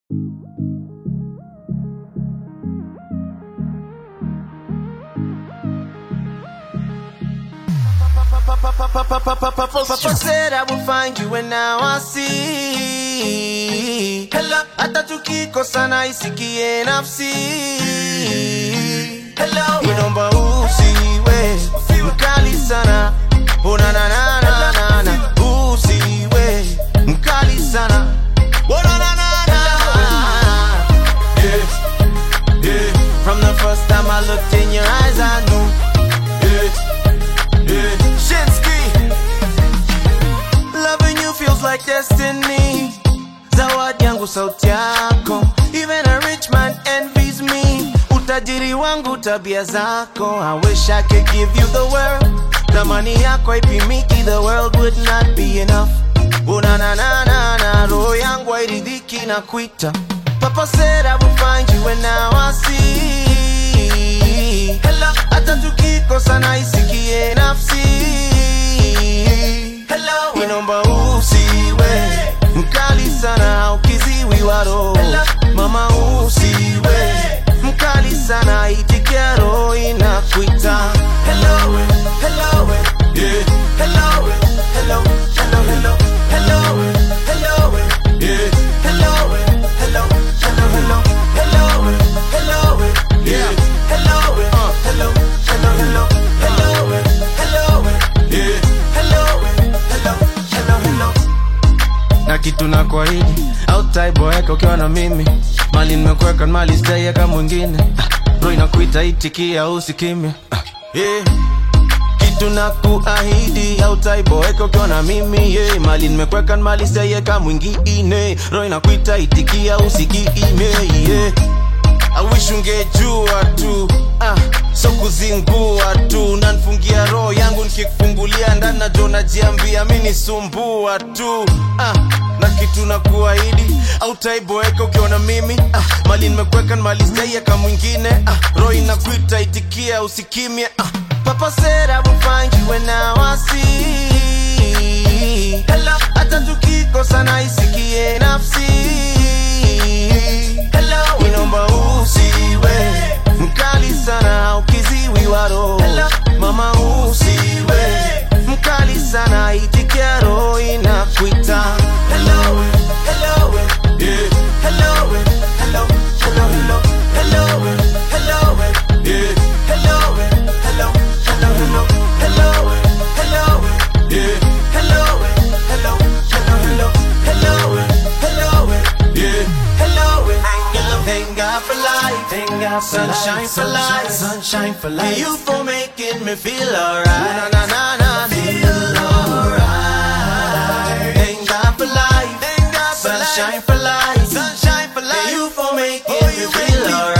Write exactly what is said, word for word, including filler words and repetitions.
Papa said I will find you and now I see. Hello, hata tukikosana isikie nafsi. Hello, inomba usiwe mkali sana. Oh na na na na na na. Usiwe mkali sana. Oh na na na na. Yeah, yeah. From the first time I looked in your eyes I knew. Yeah, yeah. Shinsky, loving you feels like destiny. Zawadi yangu sauti yako. Even a rich man envies me. Utajiri wangu tabia zako. I wish I could give you the world. Thamani yako haipimiki, the world would not be enough. Oh na na na na na, roho yangu hairidhiki na kuita. Papa said I will find you and now I see. Hello, hata tukikosana isikie nafsi. Hello, inomba usiwe mkali sana ukiziwi waro. Mama usiwe mkali sana itikia roho inakuita. Hello, hello, yeah. Hello, hello, hello, hello, hello, hello, yeah. Hello, hello, hello, hello, hello, hello, yeah. Hello, uh, hello, hello, hello, hello, hello, yeah. Hello, hello, hello, hello. Na kitu na kuahidi hautaiboeka ukiwa na mimi. Mali nimekuweka mali sitaiweka mwingine. Roho inakuita itikia usikimya. Yeah. Kitu na kuahidi hautaiboeka ukiwa na mimi. Yeah. Mali nimekuweka mali sitaiweka mwingine. Roho inakuita itikia usikime. Yeah. I wish ungejua tu, ah, so kuzingua tu. Nanfungia roho yangu nikikufungulia ndani na jona jiambia mini sumbua tu, ah. Na kitu na kuahidi hautaiboeka ukiwa na mimi, ah. Mali nimekuweka mali sitaiweka mwingine, ah. Roho inakuita itikia usikimya, ah. Papa said I will find you and now I see. Hello, hata tukikosana isikie nafsi. Hello, inomba usiwe mkali sana ukiziwi waro. Mama usiwe mkali sana itikia roho inakuita. Hello, hello, yeah. Hello, hello, hello, hello, hello, hello, yeah. Hello, hello, hello, hello, hello, hello, yeah. Hello, hello, hello, hello, hello, hello, yeah. Hello, thank God for life, thank God for sunshine for life, sunshine for life. You for making me feel alright, na na na na, feel alright. Thank God for life, thank God for sunshine for life, sunshine for life. You for making me feel alright.